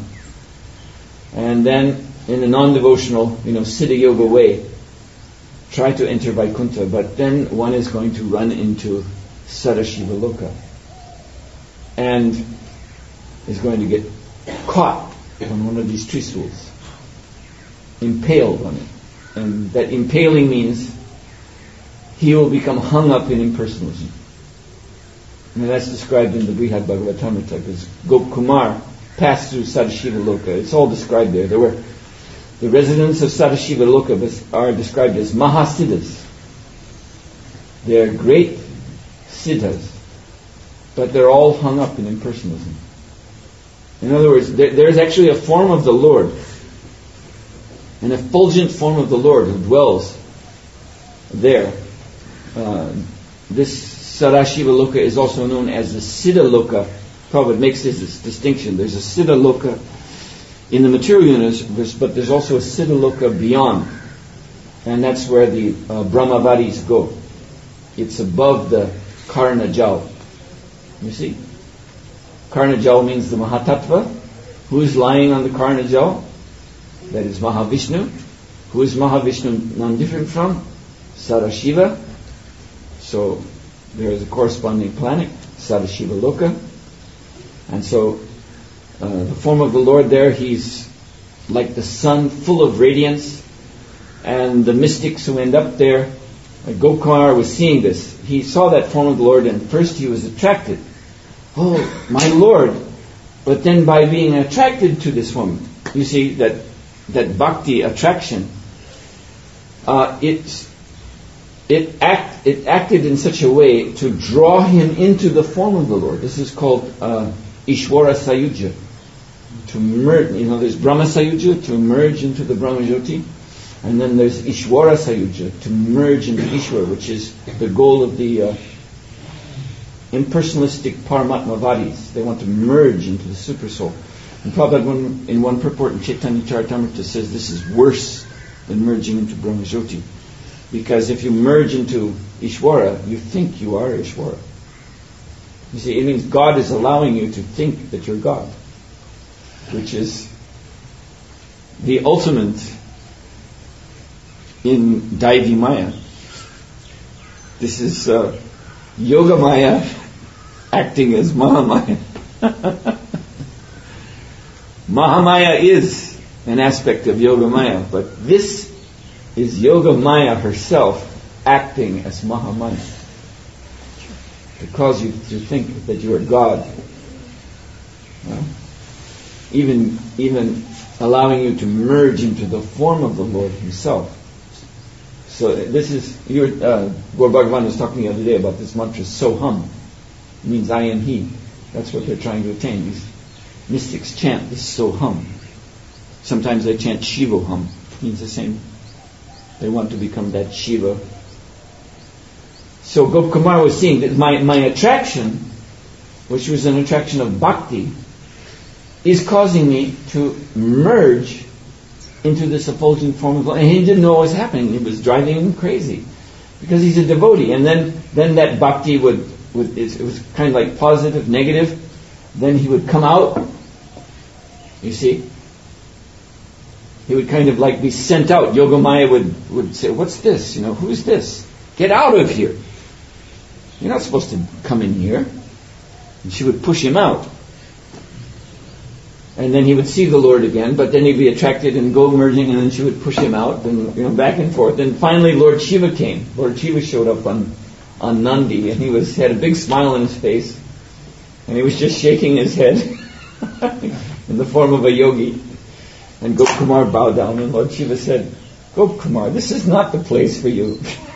And then, in a non-devotional, you know, Siddha Yoga way, try to enter Vaikuntha, but then one is going to run into Sadashiva Loka. And is going to get caught on one of these trisuls, impaled on it. And that impaling means he will become hung up in impersonalism. And that's described in the Brihad Bhagavatamrita, because Gopkumar passed through Sadashiva Loka. It's all described there. There were the residents of Sadashiva Loka are described as Mahasiddhas. They're great siddhas, but they're all hung up in impersonalism. In other words, there, there's actually a form of the Lord, an effulgent form of the Lord who dwells there. Uh, this Sadashiva Loka is also known as the Siddha Loka. Prabhupada makes this distinction. There's a Siddha Loka in the material universe, but there's also a Siddha Loka beyond. And that's where the uh, Brahmavadis go. It's above the Karna Jal. You see? Karna Jal means the Mahatattva. Who is lying on the Karna Jal? That is Mahavishnu. Who is Mahavishnu non-different from? Sadashiva. So there is a corresponding planet, Sadashiva Loka. And so uh, the form of the Lord there, he's like the sun, full of radiance. And the mystics who end up there, like Gopkumar was seeing this. He saw that form of the Lord, and first he was attracted. Oh, my Lord. But then by being attracted to this woman, you see that that bhakti attraction, uh, it it act it acted in such a way to draw him into the form of the Lord. This is called uh, Ishwara Sayuja. To merge, you know, there's Brahma Sayuja, to merge into the Brahma Jyoti, and then there's Ishwara Sayuja, to merge into Ishwara, which is the goal of the uh, impersonalistic Paramatmavadis. They want to merge into the Super Soul. And Prabhupada, in one purport in Chaitanya Charitamrita, says this is worse than merging into Brahma Jyoti. Because if you merge into Ishwara, you think you are Ishwara. You see, it means God is allowing you to think that you're God, which is the ultimate in Daivi Maya. This is uh, Yoga Maya acting as Mahamaya. Mahamaya is an aspect of Yogamaya, but this is Yogamaya herself acting as Mahamaya to cause you to think that you are God. Well, even even allowing you to merge into the form of the Lord Himself. So this is, your uh, Gaur Bhagavan was talking the other day about this mantra, Soham. It means I am He. That's what they're trying to attain. These mystics chant this Soham. Sometimes they chant Shivoham. It means the same. They want to become that Shiva. So Gopkumar was seeing that my, my attraction, which was an attraction of bhakti, is causing me to merge into this effulgent form of life. And he didn't know what was happening. It was driving him crazy. Because he's a devotee. And then, then that bhakti would, would it was kind of like positive, negative. Then he would come out. You see? He would kind of like be sent out. Yogamaya would, would say, what's this? You know, who's this? Get out of here. You're not supposed to come in here. And she would push him out. And then he would see the Lord again, but then he'd be attracted and go merging, and then she would push him out, and you know, back and forth. And finally Lord Shiva came. Lord Shiva showed up on, on Nandi, and he was had a big smile on his face, and he was just shaking his head in the form of a yogi. And Gopkumar bowed down, and Lord Shiva said, Gopkumar, this is not the place for you.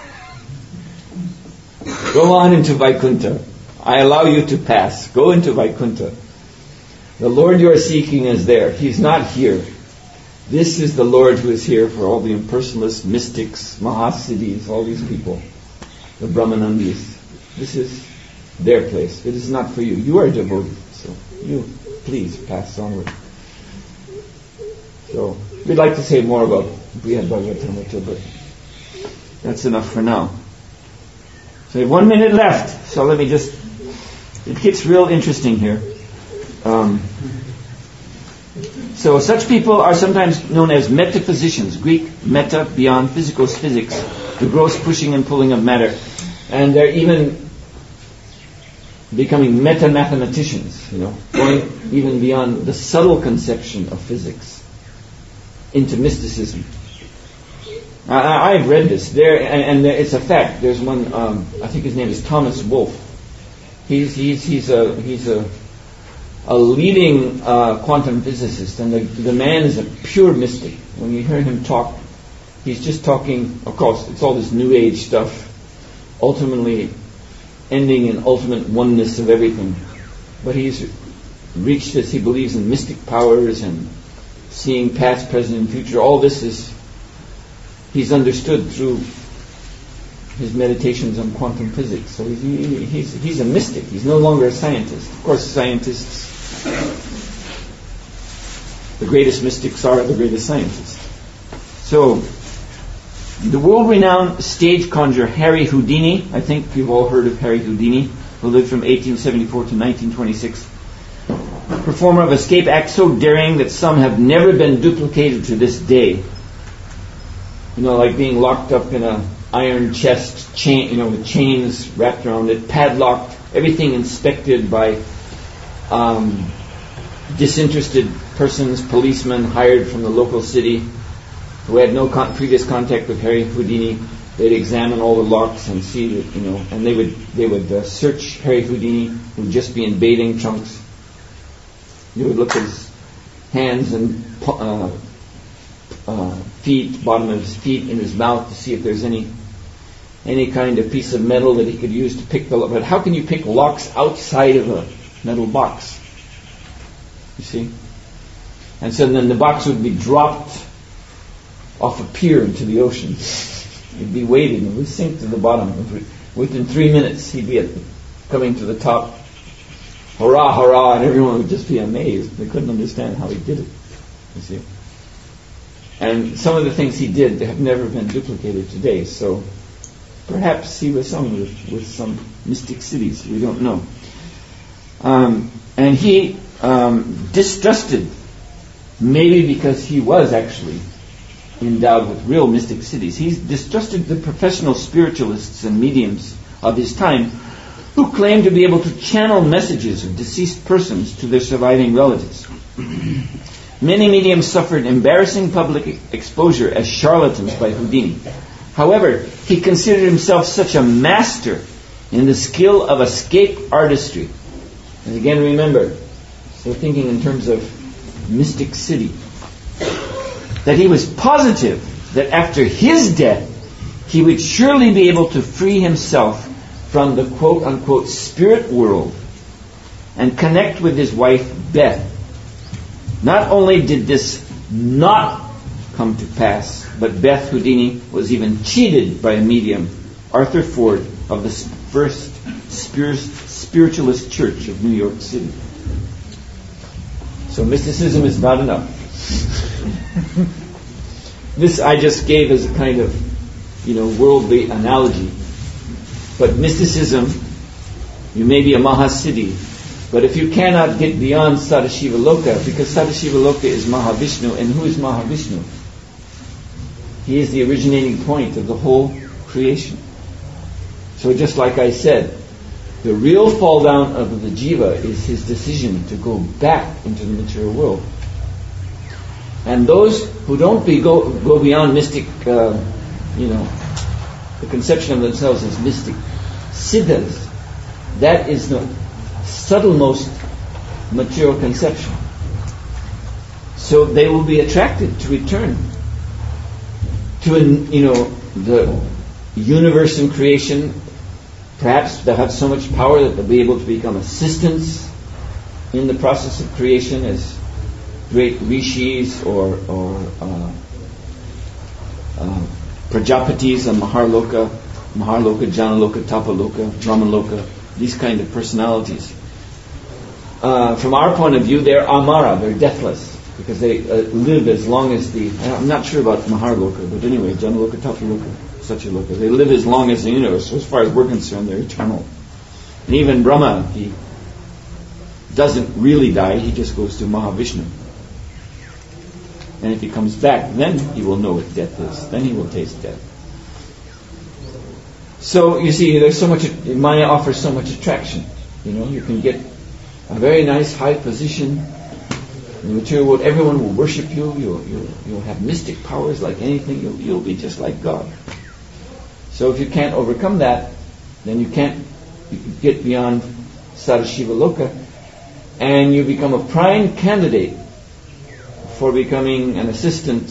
Go on into Vaikuntha. I allow you to pass. Go into Vaikuntha. The Lord you are seeking is there. He's not here. This is the Lord who is here for all the impersonalists, mystics, Mahasiddhis, all these people, the Brahmanandis. This is their place. It is not for you. You are devotee, so you please pass onward. So we'd like to say more about Brihad Bhagavatamrita, but that's enough for now. So we have one minute left. So let me just. It gets real interesting here. Um, so such people are sometimes known as metaphysicians. Greek meta, beyond, physicos, physics, the gross pushing and pulling of matter. And they're even becoming meta-mathematicians, you know, going even beyond the subtle conception of physics into mysticism. I, I've read this there, and, and it's a fact. There's one, um, I think his name is Thomas Wolfe. He's he's he's a he's a a leading uh, quantum physicist, and the, the man is a pure mystic. When you hear him talk, he's just talking, of course, it's all this New Age stuff, ultimately ending in ultimate oneness of everything. But he's reached this, he believes in mystic powers and seeing past, present, and future. All this is, he's understood through his meditations on quantum physics. So he's, he, he's, he's a mystic. He's no longer a scientist. Of course, scientists, the greatest mystics are the greatest scientists. So, the world-renowned stage conjurer Harry Houdini, I think you've all heard of Harry Houdini, who lived from eighteen seventy-four to nineteen twenty-six, performer of escape acts so daring that some have never been duplicated to this day. You know, like being locked up in a iron chest, chain, you know, with chains wrapped around it, padlocked, everything inspected by um, disinterested persons, policemen hired from the local city who had no con- previous contact with Harry Houdini. They'd examine all the locks and see that, you know, and they would they would uh, search Harry Houdini, who would just be in bathing trunks. They would look at his hands and uh, uh, feet, bottom of his feet, in his mouth to see if there's any any kind of piece of metal that he could use to pick the lock. But how can you pick locks outside of a metal box? You see? And so then the box would be dropped off a pier into the ocean. He'd be waiting, it would sink to the bottom. Within three minutes, he'd be at the, coming to the top. Hurrah, hurrah, and everyone would just be amazed. They couldn't understand how he did it. You see? And some of the things he did have never been duplicated today. So perhaps he was some with, with some mystic cities. We don't know. Um, and he um, distrusted, maybe because he was actually endowed with real mystic cities. He distrusted the professional spiritualists and mediums of his time who claimed to be able to channel messages of deceased persons to their surviving relatives. Many mediums suffered embarrassing public exposure as charlatans by Houdini. However, he considered himself such a master in the skill of escape artistry. And again, remember, so thinking in terms of Mystic City, that he was positive that after his death, he would surely be able to free himself from the quote-unquote spirit world and connect with his wife, Beth. Not only did this not come to pass, but Beth Houdini was even cheated by a medium, Arthur Ford, of the First Spiritualist Church of New York City. So mysticism is not enough. This I just gave as a kind of, you know, worldly analogy. But mysticism, you may be a Mahasiddhi, but if you cannot get beyond Sadashiva Loka, because Sadashiva Loka is Mahavishnu, and who is Mahavishnu? He is the originating point of the whole creation. So just like I said, the real fall down of the jiva is his decision to go back into the material world. And those who don't be, go, go beyond mystic, uh, you know, the conception of themselves as mystic siddhas, that is the subtlemost material conception. So they will be attracted to return to, an, you know, the universe and creation. Perhaps they'll have so much power that they'll be able to become assistants in the process of creation as great rishis or, or uh, uh, Prajapatis and Maharloka, Maharloka, Janaloka, Tapaloka, Brahmaloka, these kind of personalities. Uh, from our point of view, they're Amara, they're deathless, because they uh, live as long as the... I'm not sure about Maharloka, but anyway, Janaloka, Tapaloka, Satyaloka, they live as long as the universe. So as far as we're concerned, they're eternal. And even Brahma, he doesn't really die, he just goes to Mahavishnu. And if he comes back, then he will know what death is. Then he will taste death. So, you see, there's so much... Maya offers so much attraction. You know, you can get a very nice high position in the material world. Everyone will worship you. You'll, you'll, you'll have mystic powers like anything. You'll, you'll be just like God. So if you can't overcome that, then you can't get beyond Sadashiva Loka, and you become a prime candidate for becoming an assistant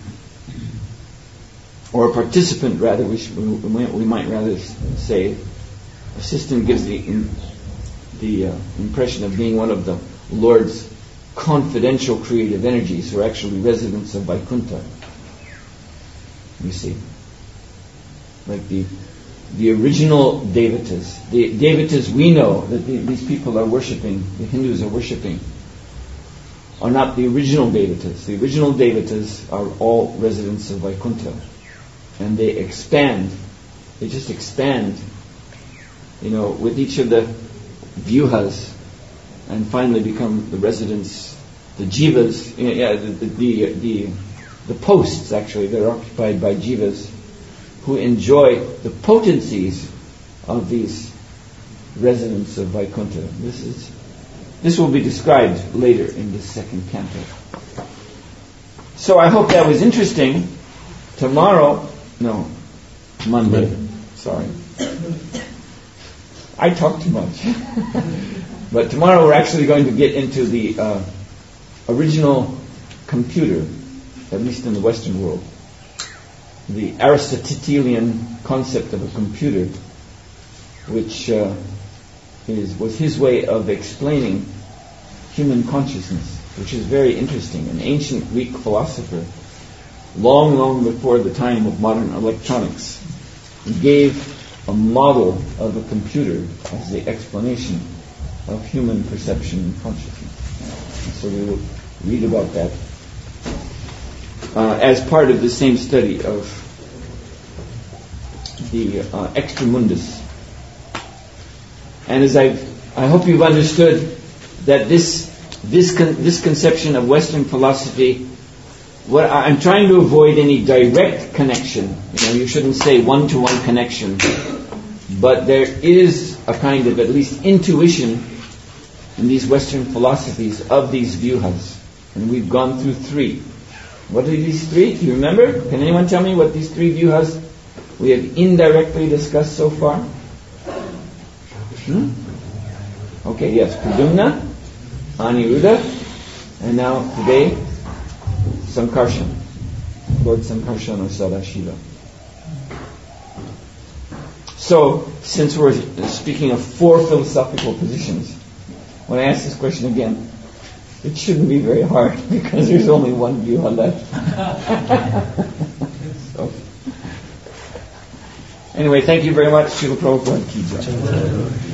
or a participant, rather. We, should, we, might, we might rather say assistant gives the in, the uh, impression of being one of the Lord's confidential creative energies, who are actually residents of Vaikuntha. You see, like the the original devatas, the devatas we know that the, these people are worshipping, the Hindus are worshipping, are not the original devatas. The original devatas are all residents of Vaikuntha, and they expand. They just expand, you know, with each of the vyuhas, and finally become the residents, the jivas. Yeah, the the the, the, the posts actually they're occupied by jivas, who enjoy the potencies of these residents of Vaikuntha. This is this will be described later in this second canto. So I hope that was interesting. Tomorrow, no, Monday. Monday. Sorry, I talk too much. But tomorrow we're actually going to get into the uh, original computer, at least in the Western world. The Aristotelian concept of a computer, which uh, is was his way of explaining human consciousness, which is very interesting. An ancient Greek philosopher, long, long before the time of modern electronics, gave a model of a computer as the explanation of human perception and consciousness. And so we will read about that Uh, as part of the same study of the uh, Extra Mundus. And as I I hope you've understood that this this con- this conception of Western philosophy, what I, I'm trying to avoid any direct connection. You know, you shouldn't say one-to-one connection, but there is a kind of at least intuition in these Western philosophies of these vyuhas. And we've gone through three. What are these three? Do you remember? Can anyone tell me what these three vyuhas we have indirectly discussed so far? Hmm? Okay, yes. Pradyumna, Aniruddha, and now today, Sankarshan. Lord Sankarshan or Sadashiva. So, since we're speaking of four philosophical positions, when I ask this question again, it shouldn't be very hard because there's only one vyuha left. So, anyway, thank you very much. Srila Prabhupada Ki Jai.